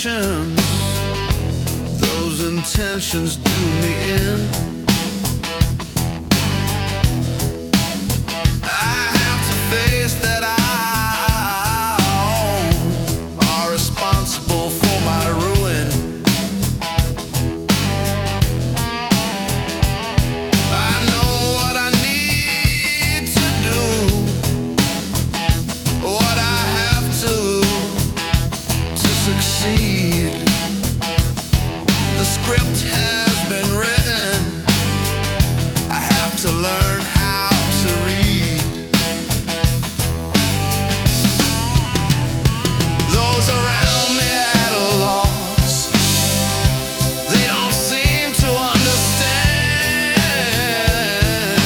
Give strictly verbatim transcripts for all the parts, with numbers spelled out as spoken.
intentions, those intentions do me in. I have to face that I are responsible for my ruin. I know what I need to do, what I have to to succeed. The script has been written. I have to learn how to read. Those around me at a loss, they don't seem to understand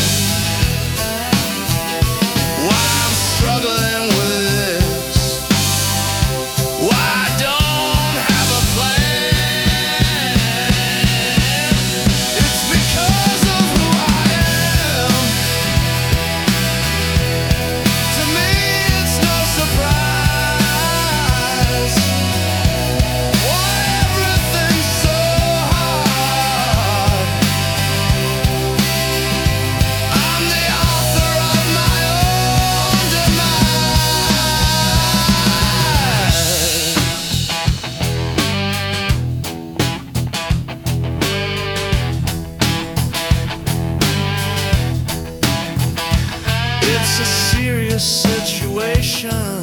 why I'm struggling with this, why I don't have a plan. It's because of who I am. To me it's no surprise why everything's so hard. I'm the author of my own demise. It's a serious situation.